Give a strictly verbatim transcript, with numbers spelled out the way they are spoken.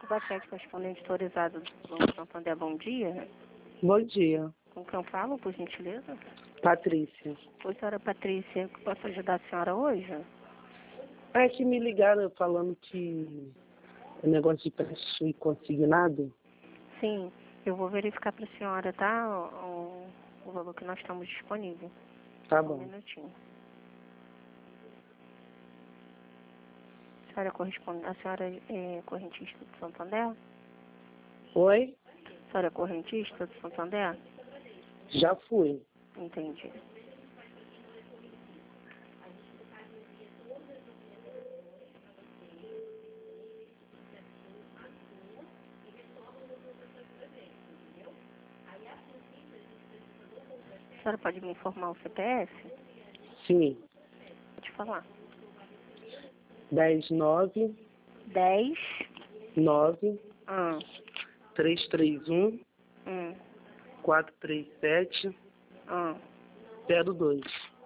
Baquete, correspondente autorizado do Banco Santander, bom dia. Bom dia. Com quem eu falo, por gentileza? Patrícia. Oi, senhora Patrícia, posso ajudar a senhora hoje? É que me ligaram falando que é negócio de preço e consignado. Sim, eu vou verificar para a senhora, tá? O, o valor que nós estamos disponível. Tá Um bom. minutinho. A senhora, corresponde, a senhora é correntista do Santander? Oi? A senhora é correntista do Santander? Já fui. Entendi. A senhora pode me informar o C P F? Sim. Pode falar. dez nove dez. nove Ah. três três um Hum. quatro três sete Ah. zero dois.